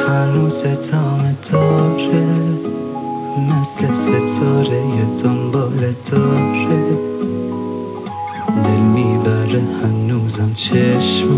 هنوز ادامه داره، مثل ستاره دنبال داره، دل میبره هنوزم چشم